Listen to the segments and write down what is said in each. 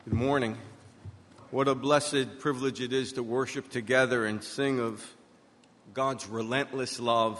Good morning. What a blessed privilege it is to worship together and sing of God's relentless love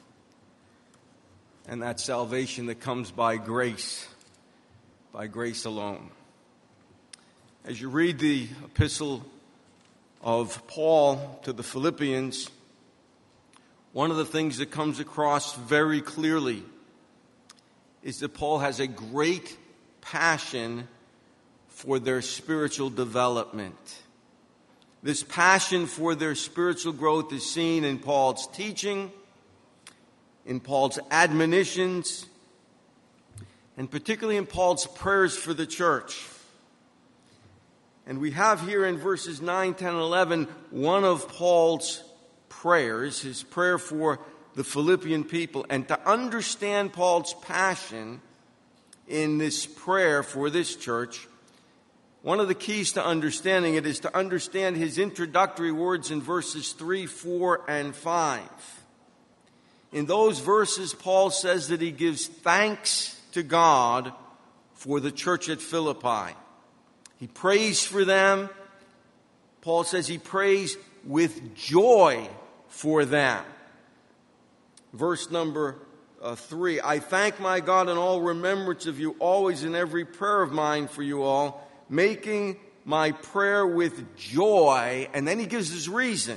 and that salvation that comes by grace alone. As you read the epistle of Paul to the Philippians, one of the things that comes across very clearly is that Paul has a great passion for their spiritual development. This passion for their spiritual growth is seen in Paul's teaching, in Paul's admonitions, and particularly in Paul's prayers for the church. And we have here in verses 9, 10, and 11 one of Paul's prayers, his prayer for the Philippian people. And to understand Paul's passion in this prayer for this church, one of the keys to understanding it is to understand his introductory words in verses 3, 4, and 5. In those verses, Paul says that he gives thanks to God for the church at Philippi. He prays for them. Paul says he prays with joy for them. Verse number 3, I thank my God in all remembrance of you, always in every prayer of mine for you all, making my prayer with joy. And then he gives his reason.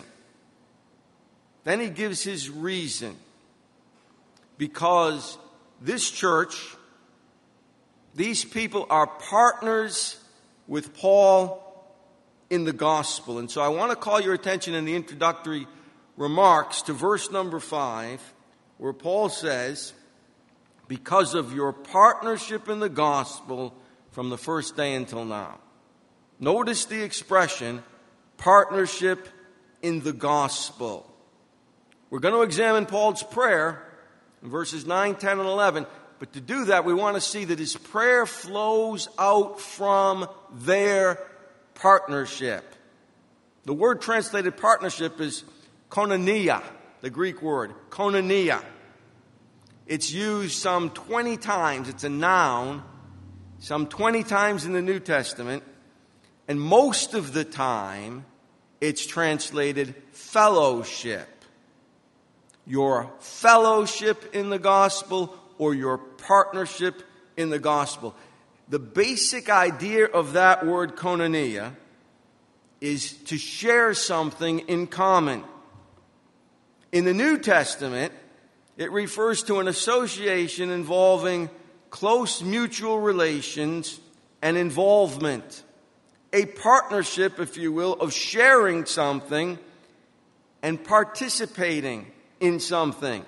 Because this church, these people are partners with Paul in the gospel. And so I want to call your attention in the introductory remarks to verse number 5, where Paul says, because of your partnership in the gospel from the first day until now. Notice the expression, partnership in the gospel. We're going to examine Paul's prayer in verses 9, 10, and 11. But to do that, we want to see that his prayer flows out from their partnership. The word translated partnership is koinonia, the Greek word, koinonia. It's used some 20 times. It's a noun, some 20 times in the New Testament. And most of the time, it's translated fellowship. Your fellowship in the gospel or your partnership in the gospel. The basic idea of that word koinonia is to share something in common. In the New Testament, it refers to an association involving close mutual relations and involvement. A partnership, if you will, of sharing something and participating in something.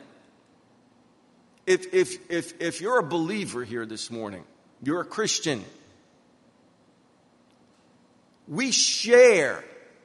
If you're a believer here this morning, you're a Christian, we share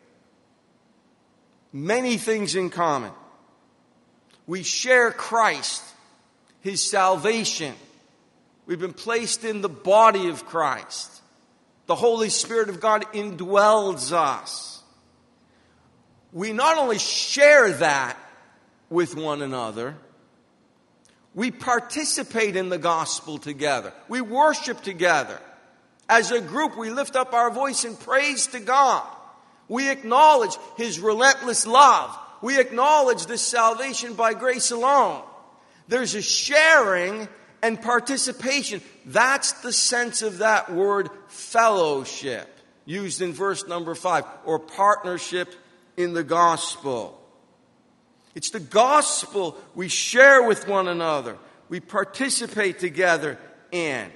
many things in common. We share Christ, His salvation. We've been placed in the body of Christ. The Holy Spirit of God indwells us. We not only share that with one another, we participate in the gospel together. We worship together. As a group, we lift up our voice in praise to God. We acknowledge His relentless love. We acknowledge this salvation by grace alone. There's a sharing and participation. That's the sense of that word fellowship, used in verse number 5, or partnership in the gospel. It's the gospel we share with one another. We participate together in.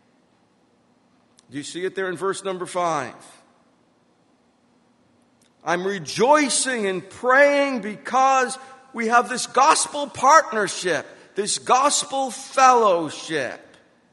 Do you see it there in verse number 5? I'm rejoicing and praying because we have this gospel partnership, this gospel fellowship.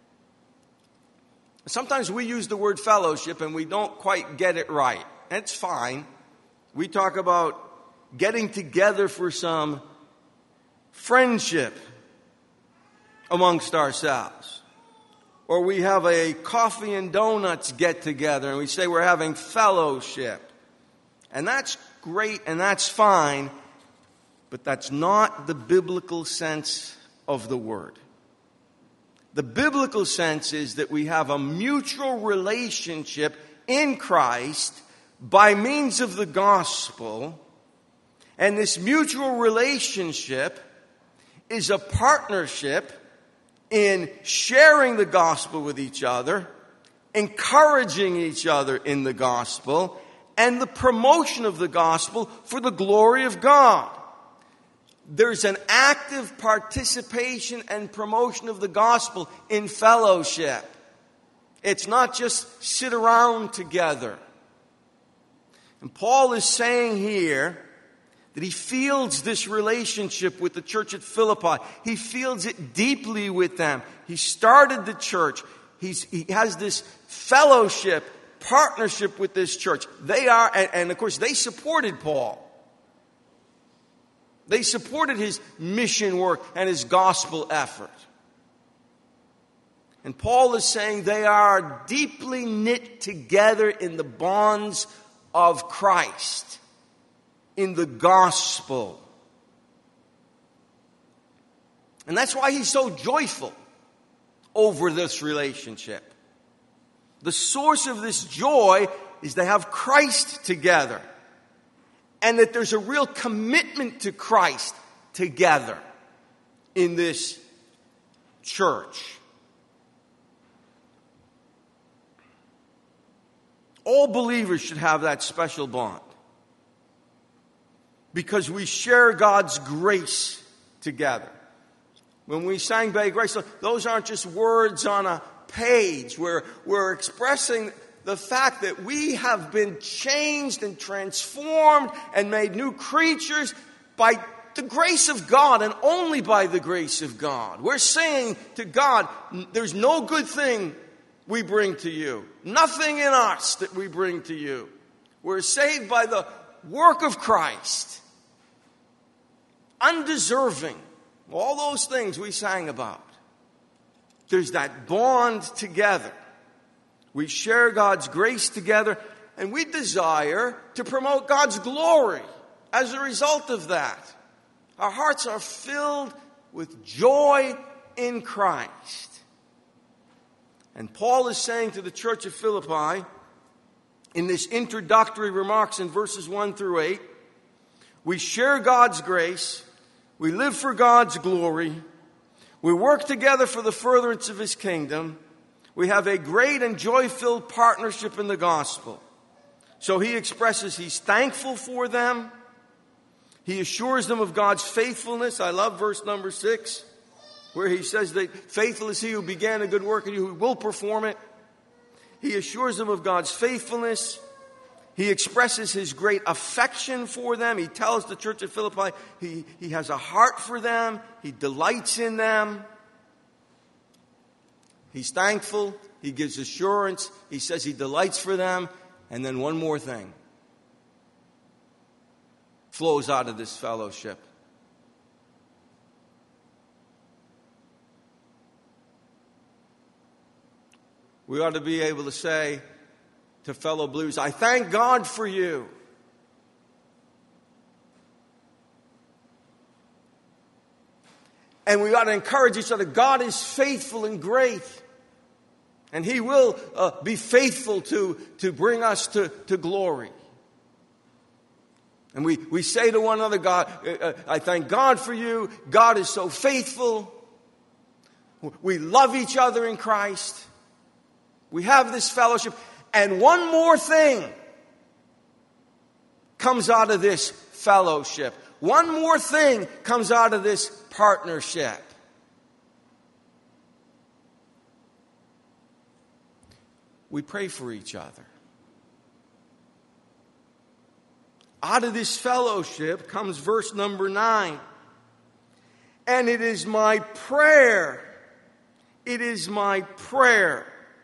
Sometimes we use the word fellowship and we don't quite get it right. That's fine. We talk about getting together for some friendship amongst ourselves. Or we have a coffee and donuts get together and we say we're having fellowship. And that's great and that's fine, but that's not the biblical sense of the word. The biblical sense is that we have a mutual relationship in Christ by means of the gospel. And this mutual relationship is a partnership in sharing the gospel with each other, encouraging each other in the gospel, and the promotion of the gospel for the glory of God. There's an active participation and promotion of the gospel in fellowship. It's not just sit around together. And Paul is saying here that he feels this relationship with the church at Philippi. He feels it deeply with them. He started the church. He has this fellowship, partnership with this church. They are, and of course, they supported Paul. They supported his mission work and his gospel effort. And Paul is saying they are deeply knit together in the bonds of Christ, in the gospel. And that's why he's so joyful over this relationship. The source of this joy is they have Christ together, and that there's a real commitment to Christ together in this church. All believers should have that special bond, because we share God's grace together. When we sang by grace, those aren't just words on a page. We're expressing the fact that we have been changed and transformed and made new creatures by the grace of God, and only by the grace of God. We're saying to God, there's no good thing we bring to you. Nothing in us that we bring to you. We're saved by the work of Christ. Undeserving. All those things we sang about. There's that bond together. We share God's grace together, and we desire to promote God's glory as a result of that. Our hearts are filled with joy in Christ. And Paul is saying to the church of Philippi, in this introductory remarks in verses 1 through 8, we share God's grace, we live for God's glory, we work together for the furtherance of His kingdom, we have a great and joy-filled partnership in the gospel. So he expresses he's thankful for them. He assures them of God's faithfulness. I love verse number 6, where he says that faithful is he who began a good work in you, who will perform it. He assures them of God's faithfulness. He expresses his great affection for them. He tells the church at Philippi he has a heart for them. He delights in them. He's thankful. He gives assurance. He says he delights for them. And then one more thing flows out of this fellowship. We ought to be able to say to fellow believers, I thank God for you. And we ought to encourage each other. God is faithful and great. And He will be faithful to bring us to glory. And we say to one another, God, I thank God for you. God is so faithful. We love each other in Christ. We have this fellowship. And one more thing comes out of this fellowship. One more thing comes out of this partnership. We pray for each other. Out of this fellowship comes verse number 9. And it is my prayer. It is my prayer.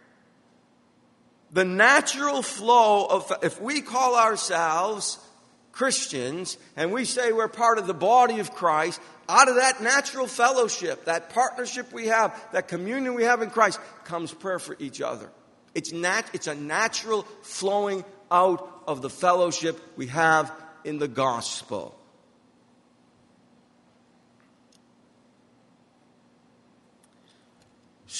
The natural flow of, if we call ourselves Christians and we say we're part of the body of Christ, out of that natural fellowship, that partnership we have, that communion we have in Christ, comes prayer for each other. It's a natural flowing out of the fellowship we have in the gospel.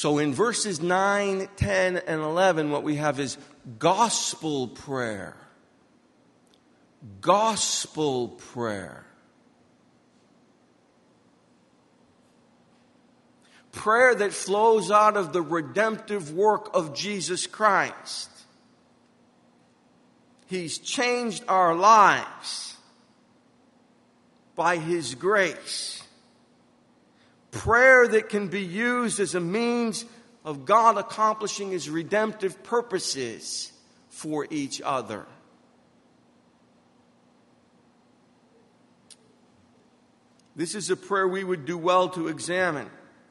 So in verses 9, 10, and 11, what we have is gospel prayer. Gospel prayer. Prayer that flows out of the redemptive work of Jesus Christ. He's changed our lives by His grace. Prayer that can be used as a means of God accomplishing His redemptive purposes for each other. This is a prayer we would do well to examine.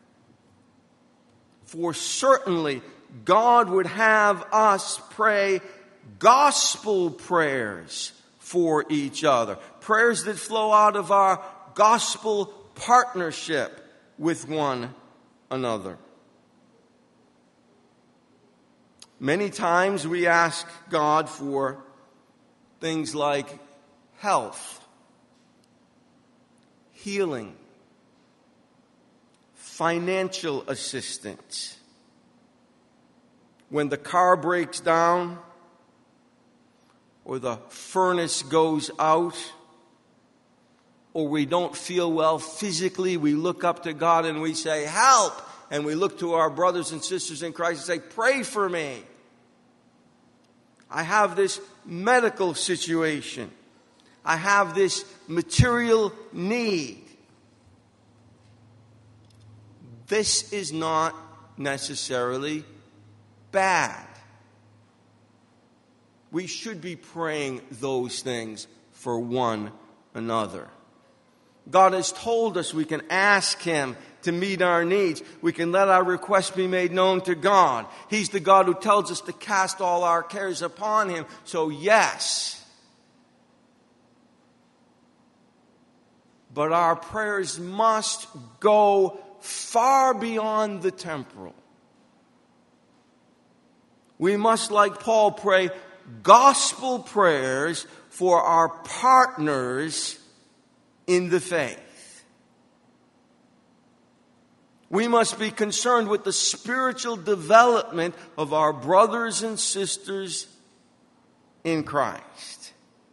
For certainly God would have us pray gospel prayers for each other. Prayers that flow out of our gospel partnership with one another. Many times we ask God for things like health, healing, financial assistance. When the car breaks down or the furnace goes out or we don't feel well physically, we look up to God and we say, help! And we look to our brothers and sisters in Christ and say, pray for me. I have this medical situation. I have this material need. This is not necessarily bad. We should be praying those things for one another. God has told us we can ask Him to meet our needs. We can let our requests be made known to God. He's the God who tells us to cast all our cares upon Him. So yes. But our prayers must go far beyond the temporal. We must, like Paul, pray gospel prayers for our partners in the faith. We must be concerned with the spiritual development of our brothers and sisters in Christ.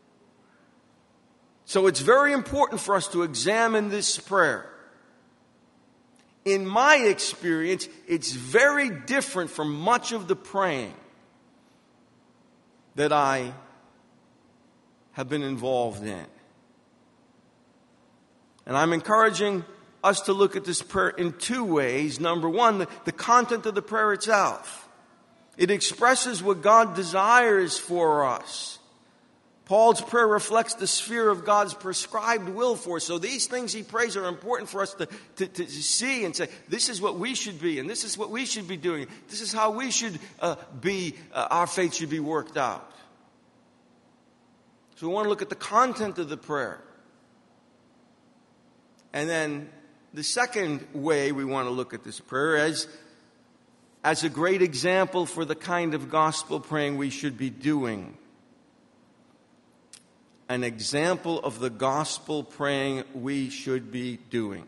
So it's very important for us to examine this prayer. In my experience, it's very different from much of the praying that I have been involved in. And I'm encouraging us to look at this prayer in two ways. Number one, the content of the prayer itself. It expresses what God desires for us. Paul's prayer reflects the sphere of God's prescribed will for us. So these things he prays are important for us to see and say, this is what we should be, and this is what we should be doing. This is how we should be, our faith should be worked out. So we want to look at the content of the prayer. And then the second way we want to look at this prayer as a great example for the kind of gospel praying we should be doing. An example of the gospel praying we should be doing.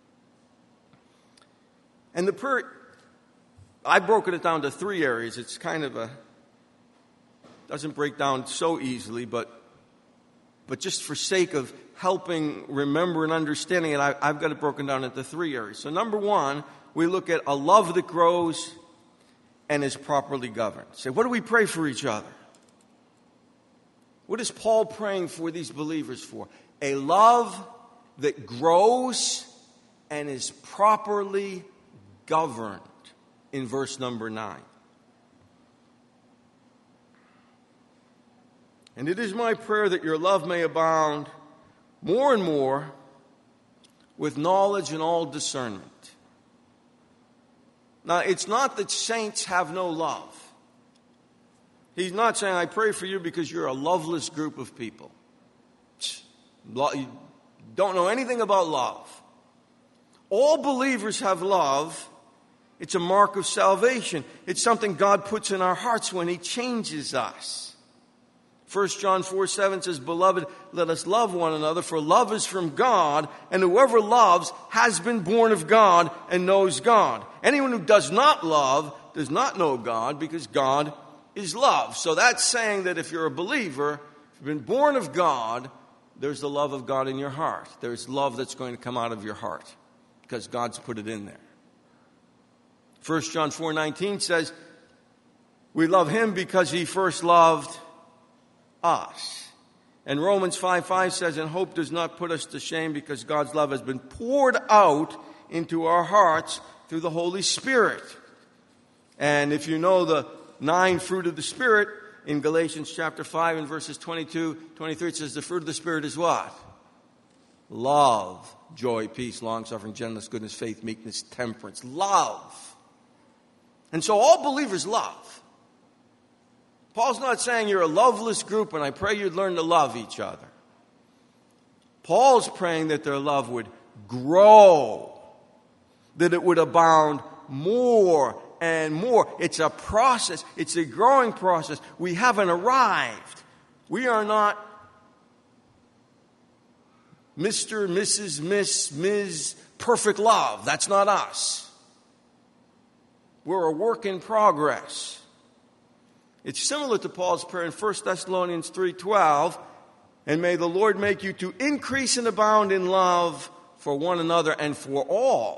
And the prayer, I've broken it down to three areas. It's kind of doesn't break down so easily, but just for sake of helping remember and understanding it, I've got it broken down into three areas. So number one, we look at a love that grows and is properly governed. Say, what do we pray for each other? What is Paul praying for these believers for? A love that grows and is properly governed in verse number 9. And it is my prayer that your love may abound more and more with knowledge and all discernment. Now, it's not that saints have no love. He's not saying, I pray for you because you're a loveless group of people. You don't know anything about love. All believers have love. It's a mark of salvation. It's something God puts in our hearts when He changes us. 1 John 4:7 says, "Beloved, let us love one another, for love is from God, and whoever loves has been born of God and knows God. Anyone who does not love does not know God, because God is love." So that's saying that if you're a believer, if you've been born of God, there's the love of God in your heart. There's love that's going to come out of your heart because God's put it in there. 1 John 4:19 says, "We love him because he first loved us." And Romans 5:5 says, "And hope does not put us to shame, because God's love has been poured out into our hearts through the Holy Spirit." And if you know the 9 fruit of the Spirit, in Galatians chapter 5 and verses 22, 23, it says the fruit of the Spirit is what? Love, joy, peace, long-suffering, gentleness, goodness, faith, meekness, temperance. Love. And so all believers love. Paul's not saying you're a loveless group, and I pray you'd learn to love each other. Paul's praying that their love would grow, that it would abound more and more. It's a process. It's a growing process. We haven't arrived. We are not Mr., Mrs., Miss, Ms. Perfect Love. That's not us. We're a work in progress. It's similar to Paul's prayer in 1 Thessalonians 3:12, "And may the Lord make you to increase and abound in love for one another and for all."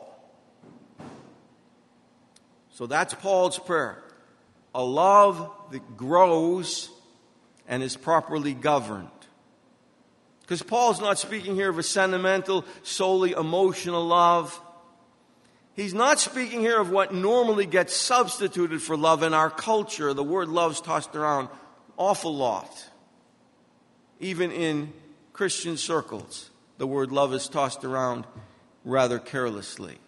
So that's Paul's prayer. A love that grows and is properly governed. Because Paul's not speaking here of a sentimental, solely emotional love. He's not speaking here of what normally gets substituted for love in our culture. The word love's tossed around an awful lot. Even in Christian circles, the word love is tossed around rather carelessly.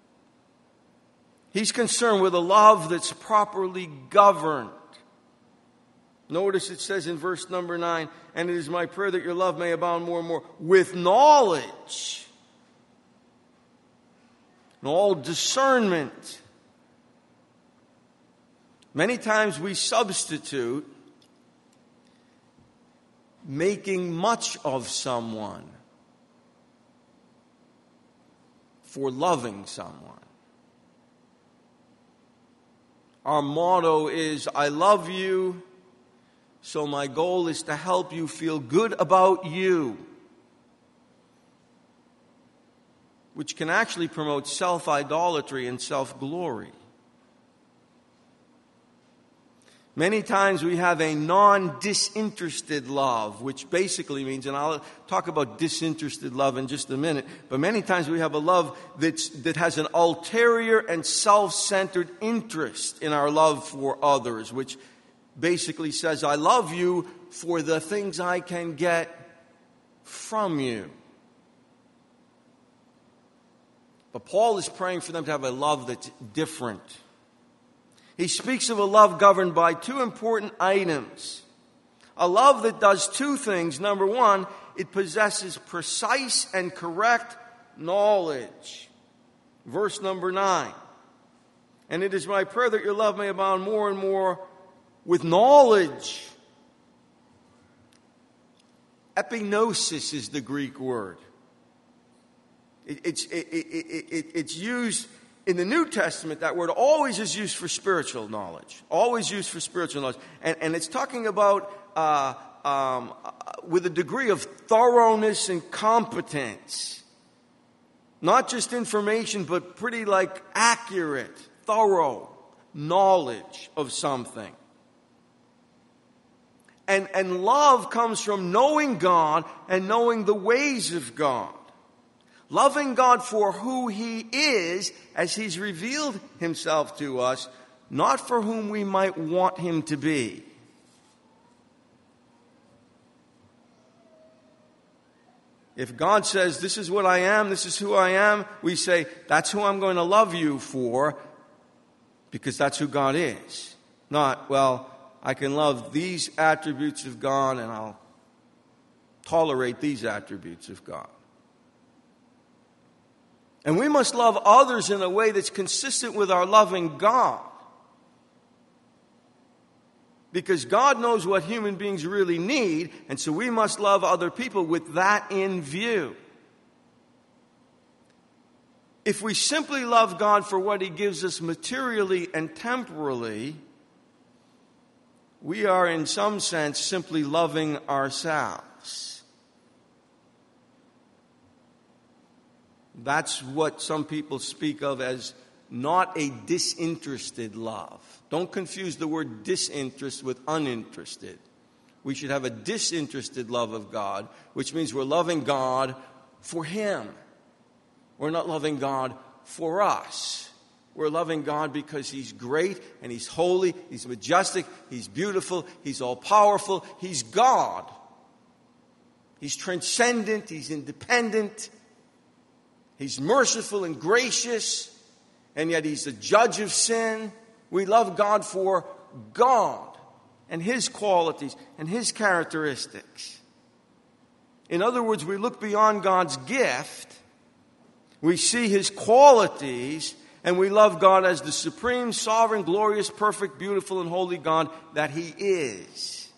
He's concerned with a love that's properly governed. Notice it says in verse number 9, "And it is my prayer that your love may abound more and more with knowledge and all discernment." Many times we substitute making much of someone for loving someone. Our motto is, "I love you, so my goal is to help you feel good about you," which can actually promote self-idolatry and self-glory. Many times we have a non-disinterested love, which basically means, and I'll talk about disinterested love in just a minute, but many times we have a love that has an ulterior and self-centered interest in our love for others, which basically says, "I love you for the things I can get from you." But Paul is praying for them to have a love that's different. He speaks of a love governed by 2 important items. A love that does 2 things. Number 1, it possesses precise and correct knowledge. Verse number 9. "And it is my prayer that your love may abound more and more with knowledge." Epignosis is the Greek word. It's used in the New Testament. That word always is used for spiritual knowledge. Always used for spiritual knowledge. And it's talking about with a degree of thoroughness and competence. Not just information, but pretty like accurate, thorough knowledge of something. And love comes from knowing God and knowing the ways of God. Loving God for who He is as He's revealed Himself to us, not for whom we might want Him to be. If God says, "This is what I am, this is who I am," we say, "That's who I'm going to love you for," because that's who God is. Not, "Well, I can love these attributes of God and I'll tolerate these attributes of God." And we must love others in a way that's consistent with our loving God. Because God knows what human beings really need, and so we must love other people with that in view. If we simply love God for what He gives us materially and temporally, we are in some sense simply loving ourselves. That's what some people speak of as not a disinterested love. Don't confuse the word disinterest with uninterested. We should have a disinterested love of God, which means we're loving God for Him. We're not loving God for us. We're loving God because He's great and He's holy, He's majestic, He's beautiful, He's all-powerful, He's God. He's transcendent, He's independent, He's merciful and gracious, and yet He's the judge of sin. We love God for God and His qualities and His characteristics. In other words, we look beyond God's gift. We see His qualities, and we love God as the supreme, sovereign, glorious, perfect, beautiful, and holy God that He is.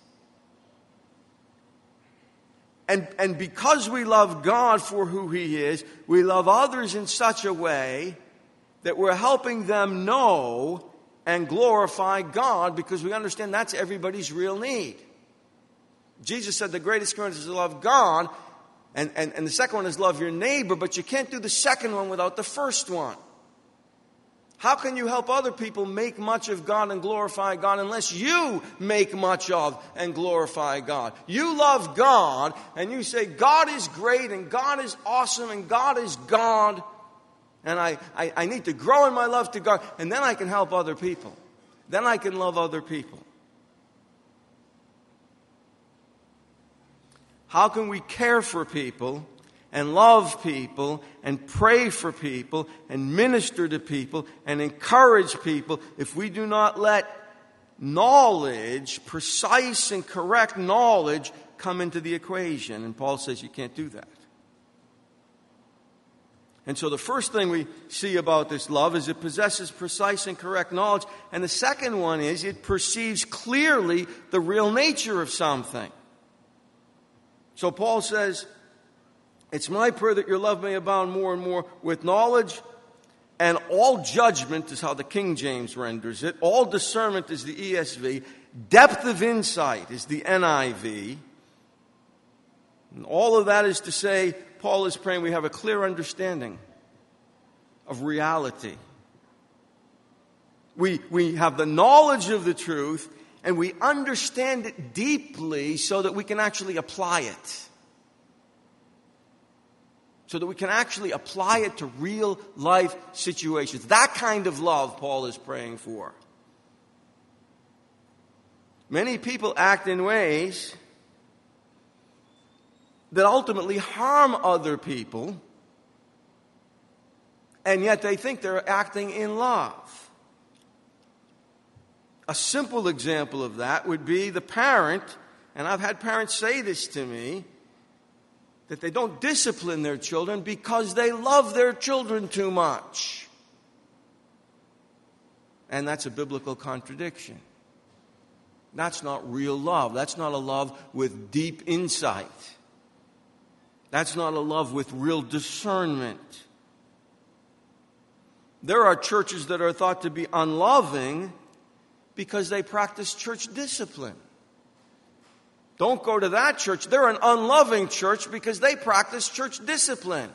And because we love God for who He is, we love others in such a way that we're helping them know and glorify God, because we understand that's everybody's real need. Jesus said the greatest commandment is to love God, and the second one is love your neighbor, but you can't do the second one without the first one. How can you help other people make much of God and glorify God unless you make much of and glorify God? You love God, and you say, God is great, and God is awesome, and God is God, and I need to grow in my love to God, and then I can help other people. Then I can love other people. How can we care for people and love people and pray for people and minister to people and encourage people if we do not let knowledge, precise and correct knowledge, come into the equation? And Paul says you can't do that. And so the first thing we see about this love is it possesses precise and correct knowledge. And the second one is it perceives clearly the real nature of something. So Paul says, it's my prayer that your love may abound more and more with knowledge, and all judgment is how the King James renders it. All discernment is the ESV. Depth of insight is the NIV. And all of that is to say, Paul is praying we have a clear understanding of reality. We have the knowledge of the truth, and we understand it deeply so that we can actually apply it. So that we can actually apply it to real life situations. That kind of love Paul is praying for. Many people act in ways that ultimately harm other people, and yet they think they're acting in love. A simple example of that would be the parent, and I've had parents say this to me, that they don't discipline their children because they love their children too much. And that's a biblical contradiction. That's not real love. That's not a love with deep insight. That's not a love with real discernment. There are churches that are thought to be unloving because they practice church discipline. Don't go to that church. They're an unloving church because they practice church discipline.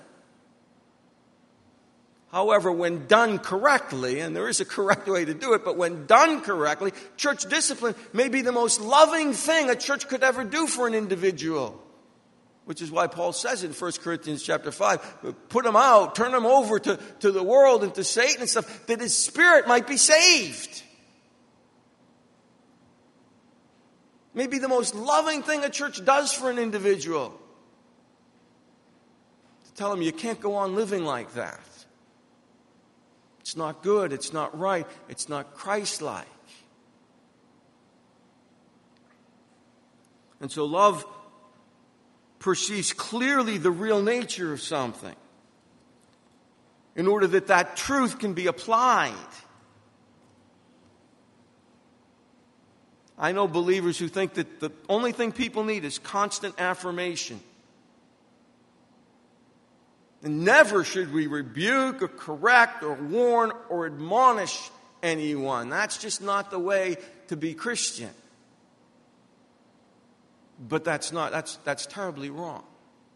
However, when done correctly, and there is a correct way to do it, but when done correctly, church discipline may be the most loving thing a church could ever do for an individual. Which is why Paul says in 1 Corinthians chapter 5, put them out, turn them over to the world and to Satan and stuff, that his spirit might be saved. May be the most loving thing a church does for an individual. To tell him you can't go on living like that. It's not good, it's not right, it's not Christ-like. And so love perceives clearly the real nature of something in order that that truth can be applied. I know believers who think that the only thing people need is constant affirmation. And never should we rebuke or correct or warn or admonish anyone. That's just not the way to be Christian. But that's terribly wrong.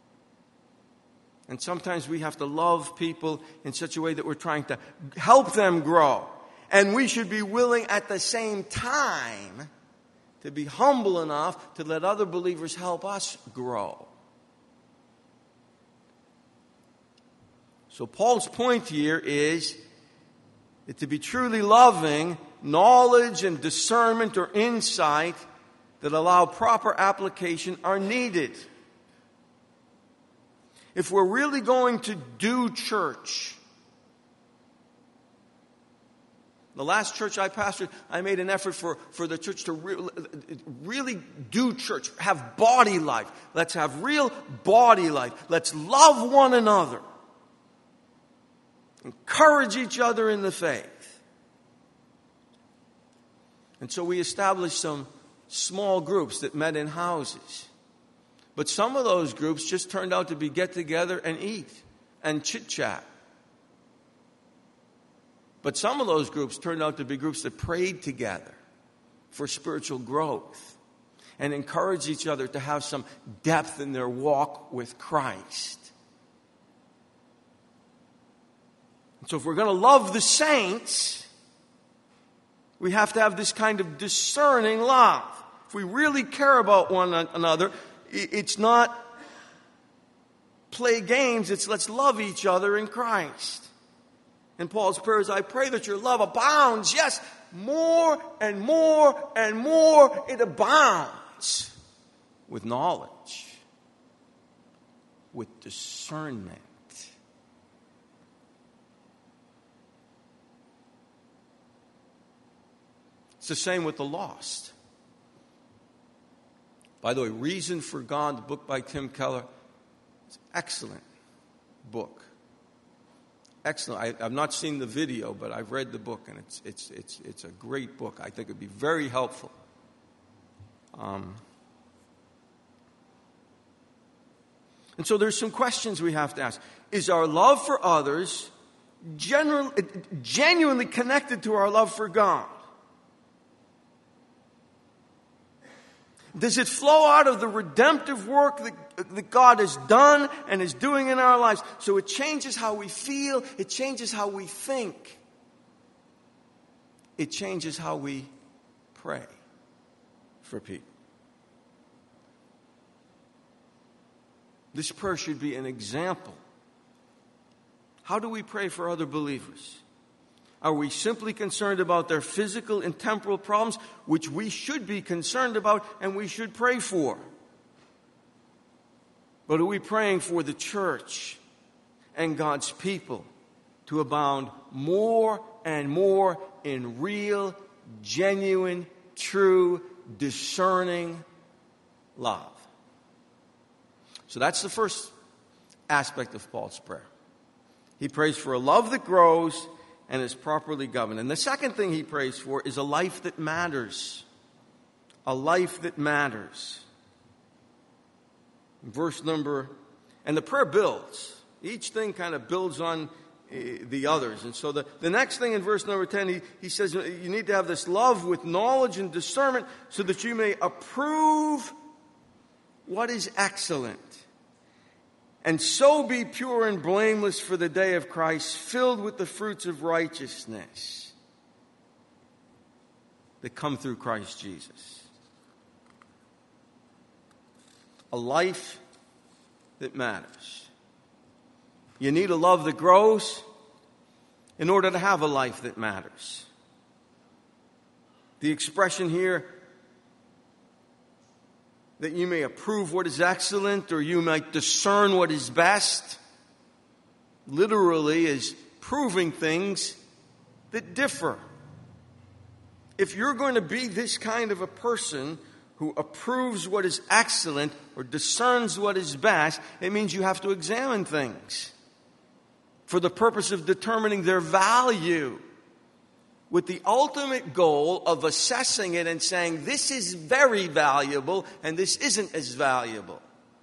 And sometimes we have to love people in such a way that we're trying to help them grow. And we should be willing at the same time to be humble enough to let other believers help us grow. So Paul's point here is that to be truly loving, knowledge and discernment or insight that allow proper application are needed. If we're really going to do church, the last church I pastored, I made an effort for the church to really do church, have body life. Let's have real body life. Let's love one another. Encourage each other in the faith. And so we established some small groups that met in houses. But some of those groups just turned out to be get together and eat and chit-chat. But some of those groups turned out to be groups that prayed together for spiritual growth and encouraged each other to have some depth in their walk with Christ. So if we're going to love the saints, we have to have this kind of discerning love. If we really care about one another, it's not play games, it's let's love each other in Christ. And Paul's prayer is, I pray that your love abounds. Yes, more and more and more it abounds with knowledge, with discernment. It's the same with the lost. By the way, Reason for God, the book by Tim Keller, it's an excellent book. Excellent. I've not seen the video, but I've read the book, and it's a great book. I think it'd be very helpful. And so there's some questions we have to ask. Is our love for others genuinely connected to our love for God? Does it flow out of the redemptive work that God has done and is doing in our lives? So it changes how we feel. It changes how we think. It changes how we pray for people. This prayer should be an example. How do we pray for other believers? Are we simply concerned about their physical and temporal problems, which we should be concerned about and we should pray for? But are we praying for the church and God's people to abound more and more in real, genuine, true, discerning love? So that's the first aspect of Paul's prayer. He prays for a love that grows and is properly governed. And the second thing he prays for is a life that matters. A life that matters. And the prayer builds. Each thing kind of builds on the others. And so the next thing in verse number 10, he says you need to have this love with knowledge and discernment so that you may approve what is excellent. And so be pure and blameless for the day of Christ, filled with the fruits of righteousness that come through Christ Jesus. A life that matters. You need a love that grows in order to have a life that matters. The expression here, that you may approve what is excellent or you might discern what is best, literally is proving things that differ. If you're going to be this kind of a person who approves what is excellent or discerns what is best, it means you have to examine things for the purpose of determining their value with the ultimate goal of assessing it and saying, this is very valuable and this isn't as valuable.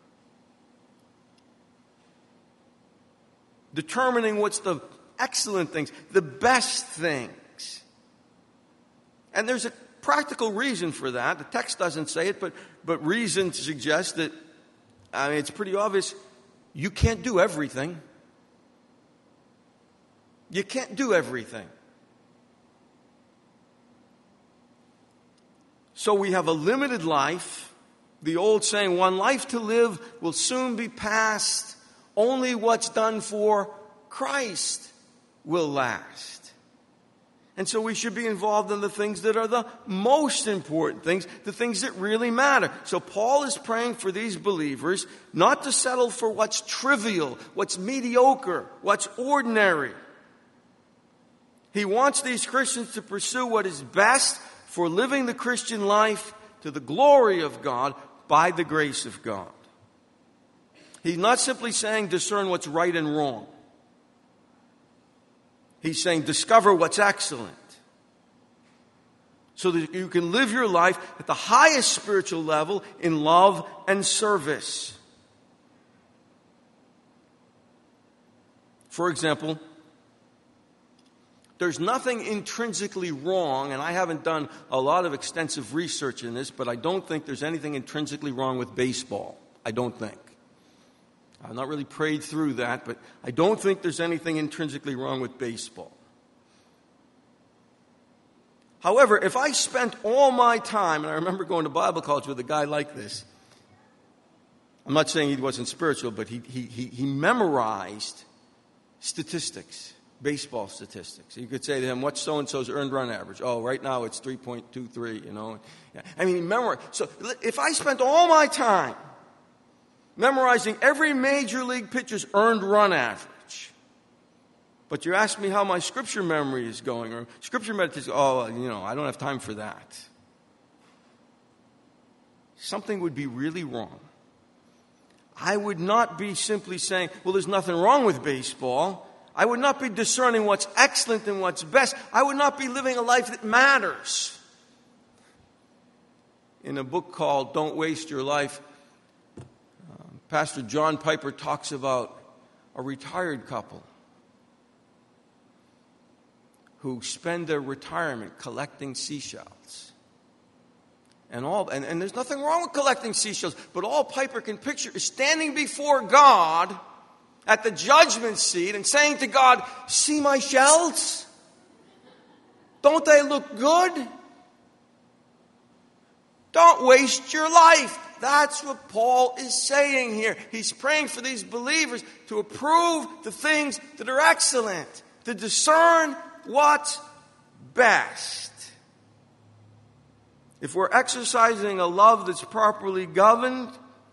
Determining what's the excellent things, the best things. And there's a practical reason for that. The text doesn't say it, but reason suggests that, it's pretty obvious, you can't do everything. You can't do everything. So we have a limited life. The old saying, one life to live will soon be past. Only what's done for Christ will last. And so we should be involved in the things that are the most important things, the things that really matter. So Paul is praying for these believers not to settle for what's trivial, what's mediocre, what's ordinary. He wants these Christians to pursue what is best for living the Christian life to the glory of God by the grace of God. He's not simply saying discern what's right and wrong. He's saying discover what's excellent so that you can live your life at the highest spiritual level in love and service. For example, there's nothing intrinsically wrong, and I haven't done a lot of extensive research in this, but I don't think there's anything intrinsically wrong with baseball. I don't think. I've not really prayed through that, but I don't think there's anything intrinsically wrong with baseball. However, if I spent all my time, and I remember going to Bible college with a guy like this, I'm not saying he wasn't spiritual, but he memorized statistics, baseball statistics. You could say to him, what's so-and-so's earned run average? Oh, right now it's 3.23, Yeah. I mean, he memorized. So if I spent all my time memorizing every major league pitcher's earned run average, but you ask me how my scripture memory is going, or scripture meditation, I don't have time for that. Something would be really wrong. I would not be simply saying, well, there's nothing wrong with baseball. I would not be discerning what's excellent and what's best. I would not be living a life that matters. In a book called Don't Waste Your Life, Pastor John Piper talks about a retired couple who spend their retirement collecting seashells. And there's nothing wrong with collecting seashells, but all Piper can picture is standing before God at the judgment seat and saying to God, see my shells? Don't they look good? Don't waste your life. That's what Paul is saying here. He's praying for these believers to approve the things that are excellent, to discern what's best. If we're exercising a love that's properly governed,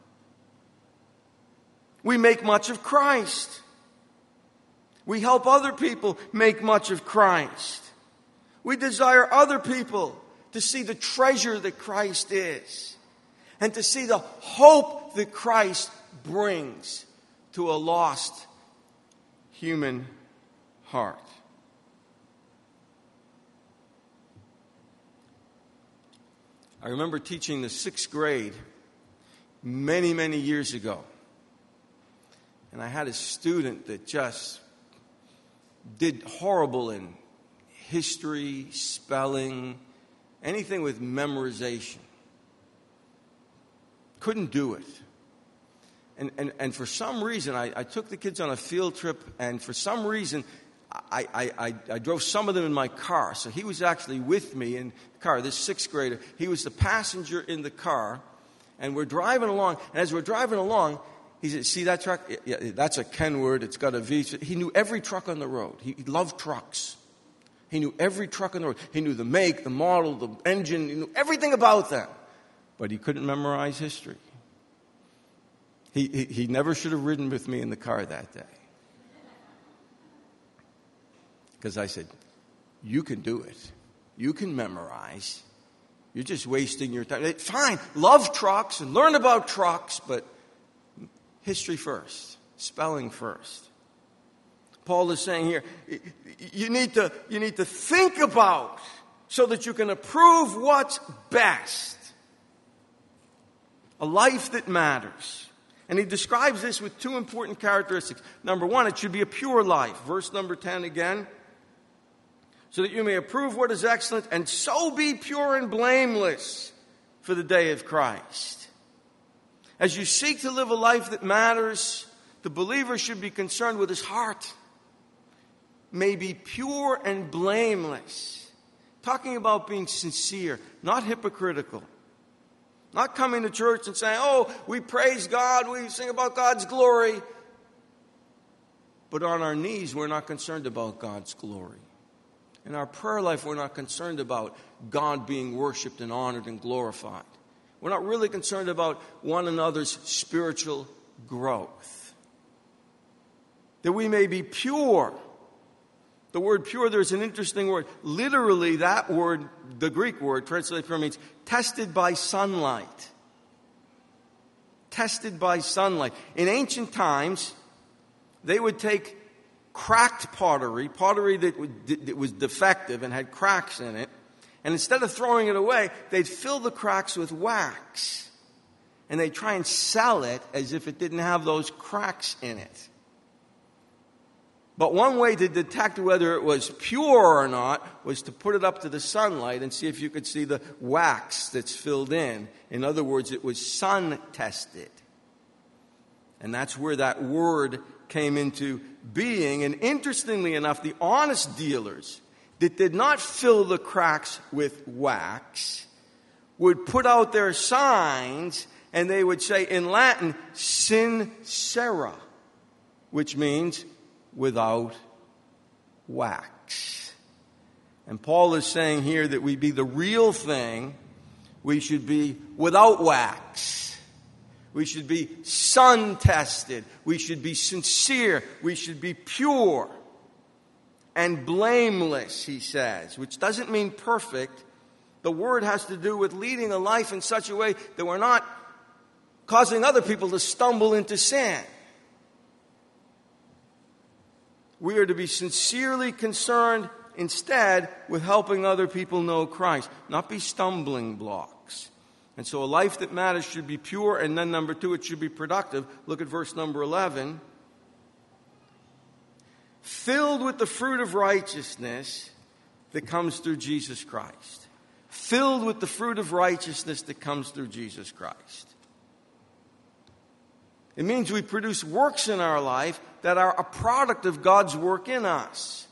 we make much of Christ. We help other people make much of Christ. We desire other people to see the treasure that Christ is and to see the hope that Christ brings to a lost human heart. I remember teaching the 6th grade many, many years ago. And I had a student that just did horrible in history, spelling, anything with memorization. Couldn't do it. And for some reason, I took the kids on a field trip, and for some reason, I drove some of them in my car. So he was actually with me in the car, this 6th grader. He was the passenger in the car, and we're driving along. And as we're driving along, he said, see that truck? Yeah, that's a Ken word. It's got a V. He knew every truck on the road. He loved trucks. He knew every truck on the road. He knew the make, the model, the engine. He knew everything about them. But he couldn't memorize history. He never should have ridden with me in the car that day. Because I said, you can do it. You can memorize. You're just wasting your time. Fine, love trucks and learn about trucks, but history first, spelling first. Paul is saying here, you need to think about so that you can approve what's best. A life that matters. And he describes this with two important characteristics. Number one, it should be a pure life. Verse number 10 again. So that you may approve what is excellent and so be pure and blameless for the day of Christ. As you seek to live a life that matters, the believer should be concerned with his heart. May be pure and blameless. Talking about being sincere, not hypocritical. Not coming to church and saying, oh, we praise God, we sing about God's glory. But on our knees, we're not concerned about God's glory. In our prayer life, we're not concerned about God being worshiped and honored and glorified. We're not really concerned about one another's spiritual growth. That we may be pure. The word pure, there's an interesting word. Literally, that word, the Greek word, translated pure, means tested by sunlight. Tested by sunlight. In ancient times, they would take cracked pottery that was defective and had cracks in it, and instead of throwing it away, they'd fill the cracks with wax. And they'd try and sell it as if it didn't have those cracks in it. But one way to detect whether it was pure or not was to put it up to the sunlight and see if you could see the wax that's filled in. In other words, it was sun-tested. And that's where that word came into being. And interestingly enough, the honest dealers that did not fill the cracks with wax would put out their signs and they would say in Latin, sincera, which means without wax. And Paul is saying here that we be the real thing. We should be without wax. We should be sun-tested. We should be sincere. We should be pure and blameless, he says, which doesn't mean perfect. The word has to do with leading a life in such a way that we're not causing other people to stumble into sin. We are to be sincerely concerned instead with helping other people know Christ, not be stumbling blocks. And so a life that matters should be pure, and then number two, it should be productive. Look at verse number 11. Filled with the fruit of righteousness that comes through Jesus Christ. Filled with the fruit of righteousness that comes through Jesus Christ. It means we produce works in our life that are a product of God's work in us.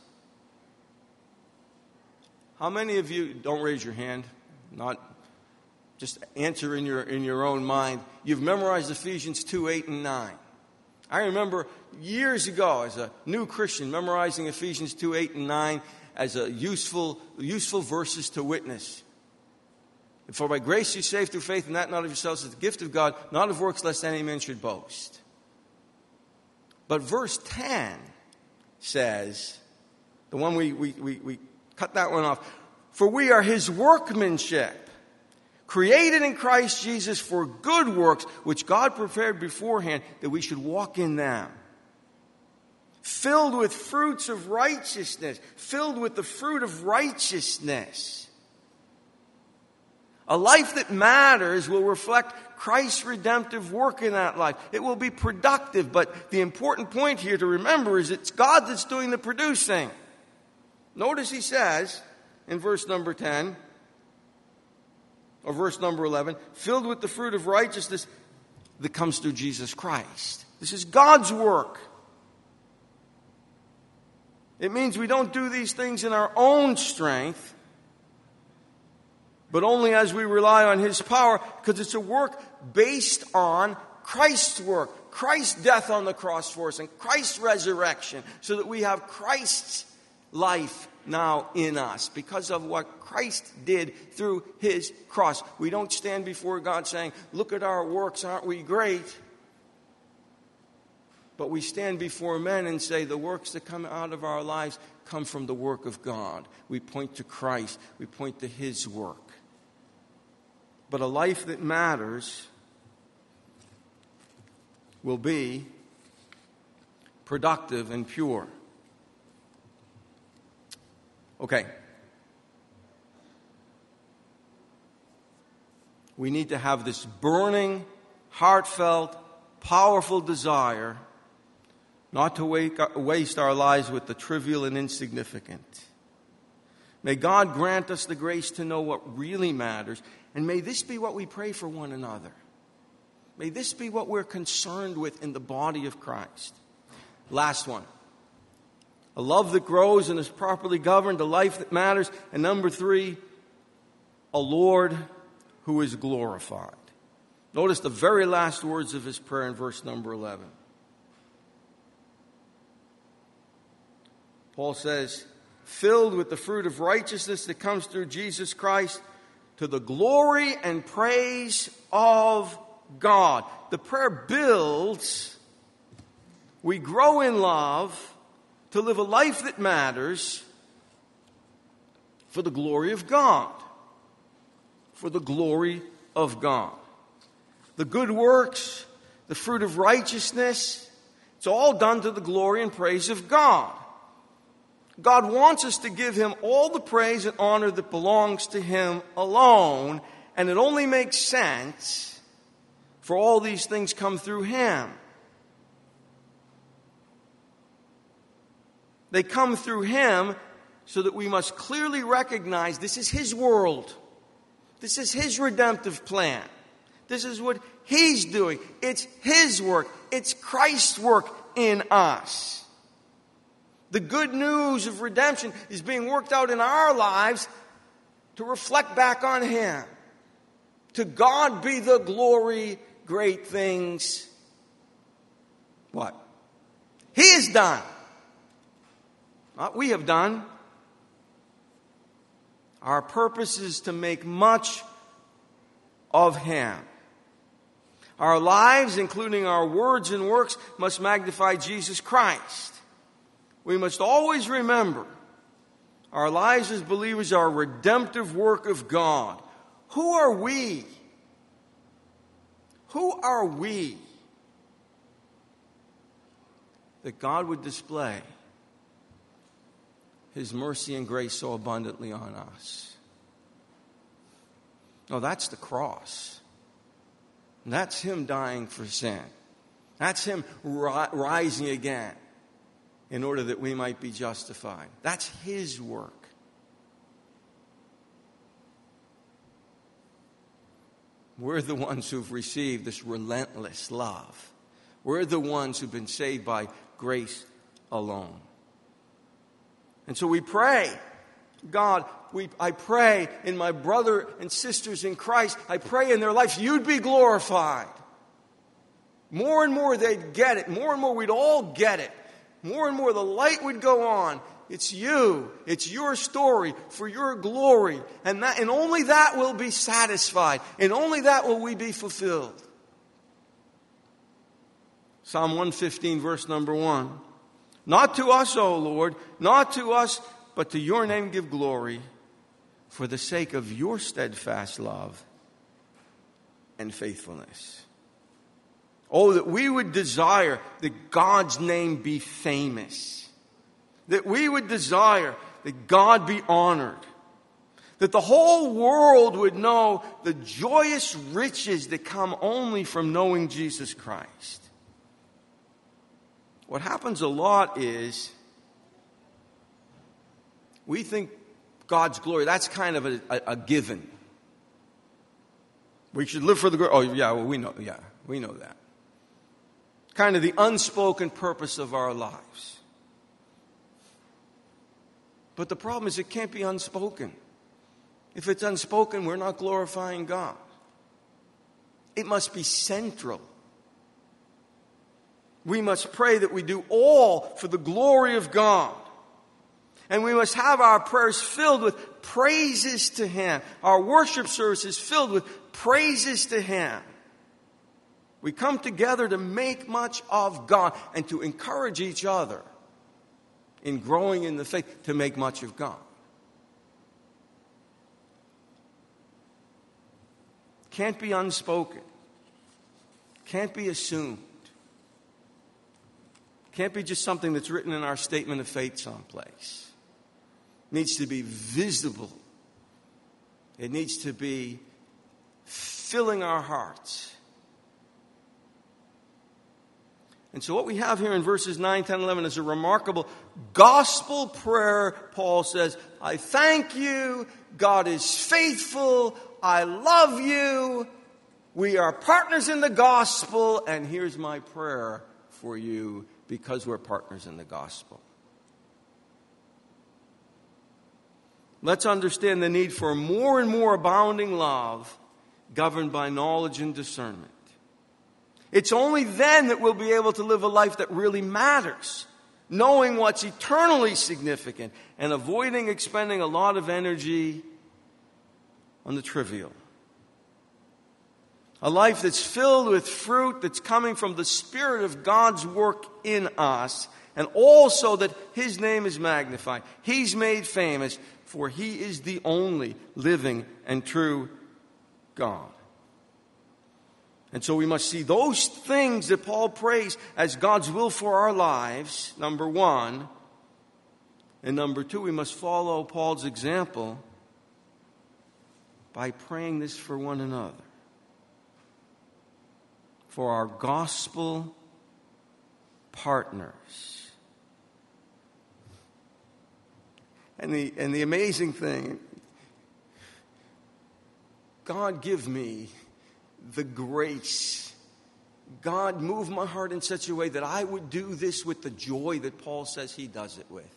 How many of you, don't raise your hand, not just answer in your own mind, you've memorized Ephesians 2, 8, and 9. I remember years ago as a new Christian memorizing Ephesians 2, 8, and 9 as a useful verses to witness. For by grace you saved through faith, and that not of yourselves, is the gift of God, not of works, lest any man should boast. But verse 10 says, the one we cut that one off, for we are his workmanship, created in Christ Jesus for good works, which God prepared beforehand that we should walk in them. Filled with fruits of righteousness, filled with the fruit of righteousness. A life that matters will reflect Christ's redemptive work in that life. It will be productive, but the important point here to remember is it's God that's doing the producing. Notice he says in verse number 10, or verse number 11, filled with the fruit of righteousness that comes through Jesus Christ. This is God's work. It means we don't do these things in our own strength, but only as we rely on his power, because it's a work based on Christ's work, Christ's death on the cross for us, and Christ's resurrection, so that we have Christ's life now in us because of what Christ did through his cross. We don't stand before God saying, look at our works, aren't we great? But we stand before men and say the works that come out of our lives come from the work of God. We point to Christ. We point to his work. But a life that matters will be productive and pure. Okay. We need to have this burning, heartfelt, powerful desire not to waste our lives with the trivial and insignificant. May God grant us the grace to know what really matters, and may this be what we pray for one another. May this be what we're concerned with in the body of Christ. Last one. A love that grows and is properly governed, a life that matters. And number 3, a Lord who is glorified. Notice the very last words of his prayer in verse number 11. Paul says, filled with the fruit of righteousness that comes through Jesus Christ, to the glory and praise of God. The prayer builds. We grow in love to live a life that matters for the glory of God. For the glory of God. The good works, the fruit of righteousness, it's all done to the glory and praise of God. God wants us to give him all the praise and honor that belongs to him alone, and it only makes sense for all these things come through him. They come through him so that we must clearly recognize this is his world. This is his redemptive plan. This is what he's doing. It's his work. It's Christ's work in us. The good news of redemption is being worked out in our lives to reflect back on him. To God be the glory, great things. What? He has done. Not we have done. Our purpose is to make much of him. Our lives, including our words and works, must magnify Jesus Christ. We must always remember our lives as believers are a redemptive work of God. Who are we? Who are we that God would display his mercy and grace so abundantly on us? No, that's the cross. That's him dying for sin. That's him rising again in order that we might be justified. That's his work. We're the ones who've received this relentless love. We're the ones who've been saved by grace alone. And so we pray, God, I pray in my brother and sisters in Christ, I pray in their lives you'd be glorified. More and more they'd get it. More and more we'd all get it. More and more the light would go on. It's you. It's your story for your glory. And only that will be satisfied. And only that will we be fulfilled. Psalm 115, verse number 1. Not to us, O Lord, not to us, but to your name give glory for the sake of your steadfast love and faithfulness. Oh, that we would desire that God's name be famous. That we would desire that God be honored. That the whole world would know the joyous riches that come only from knowing Jesus Christ. What happens a lot is we think God's glory, that's kind of a given. We should live for the glory. Oh, yeah, well, we know that. Kind of the unspoken purpose of our lives. But the problem is it can't be unspoken. If it's unspoken, we're not glorifying God. It must be central. We must pray that we do all for the glory of God. And we must have our prayers filled with praises to him. Our worship services filled with praises to him. We come together to make much of God and to encourage each other in growing in the faith to make much of God. Can't be unspoken. Can't be assumed. Can't be just something that's written in our statement of faith someplace. needs to be visible. It needs to be filling our hearts. And so what we have here in verses 9, 10, 11 is a remarkable gospel prayer. Paul says, I thank you. God is faithful. I love you. We are partners in the gospel. And here's my prayer for you because we're partners in the gospel. Let's understand the need for more and more abounding love governed by knowledge and discernment. It's only then that we'll be able to live a life that really matters, knowing what's eternally significant and avoiding expending a lot of energy on the trivial. A life that's filled with fruit that's coming from the Spirit of God's work in us, and also that His name is magnified. He's made famous, for He is the only living and true God. And so we must see those things that Paul prays as God's will for our lives, number one. And number two, we must follow Paul's example by praying this for one another. For our gospel partners. And the amazing thing, God give me the grace. God moved my heart in such a way that I would do this with the joy that Paul says he does it with.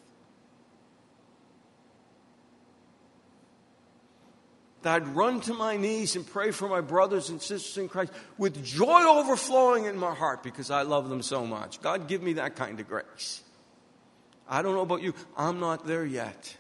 That I'd run to my knees and pray for my brothers and sisters in Christ with joy overflowing in my heart because I love them so much. God, give me that kind of grace. I don't know about you. I'm not there yet.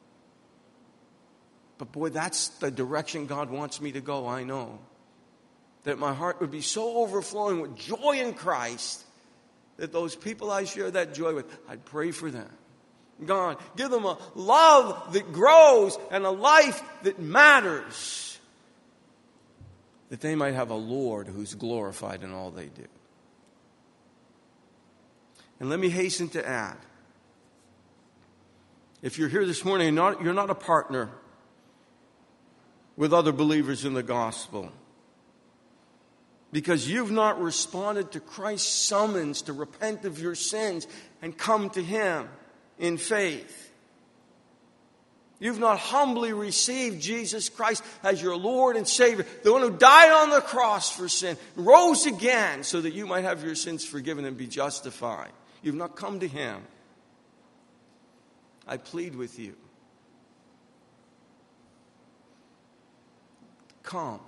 But boy, that's the direction God wants me to go, I know. That my heart would be so overflowing with joy in Christ that those people I share that joy with, I'd pray for them. God, give them a love that grows and a life that matters. That they might have a Lord who's glorified in all they do. And let me hasten to add, if you're here this morning, you're not a partner with other believers in the gospel, because you've not responded to Christ's summons to repent of your sins and come to Him in faith. You've not humbly received Jesus Christ as your Lord and Savior, the one who died on the cross for sin, rose again so that you might have your sins forgiven and be justified. You've not come to Him. I plead with you. Come.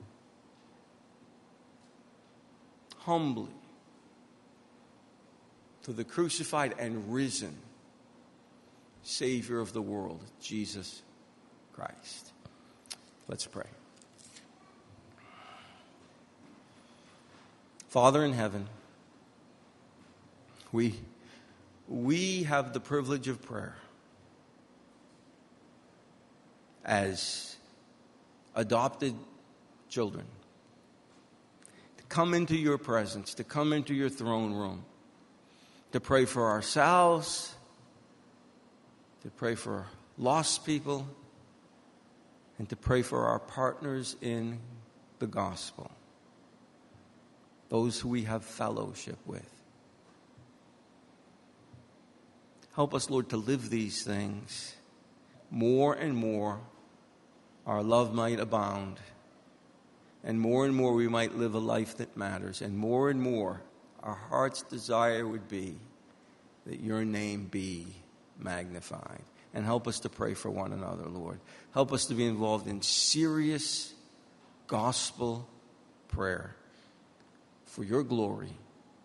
Humbly to the crucified and risen Savior of the world, Jesus Christ. Let's pray. Father in heaven, we have the privilege of prayer as adopted children. Come into your presence, to come into your throne room, to pray for ourselves, to pray for lost people, and to pray for our partners in the gospel, those who we have fellowship with. Help us, Lord, to live these things more and more. Our love might abound. And more we might live a life that matters. And more our heart's desire would be that your name be magnified. And help us to pray for one another, Lord. Help us to be involved in serious gospel prayer for your glory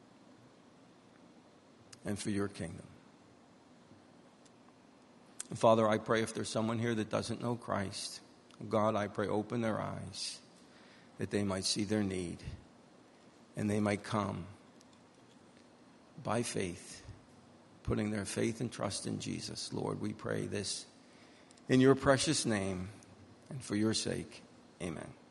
and for your kingdom. And Father, I pray if there's someone here that doesn't know Christ, God, I pray open their eyes that they might see their need and they might come by faith, putting their faith and trust in Jesus. Lord, we pray this in your precious name and for your sake. Amen.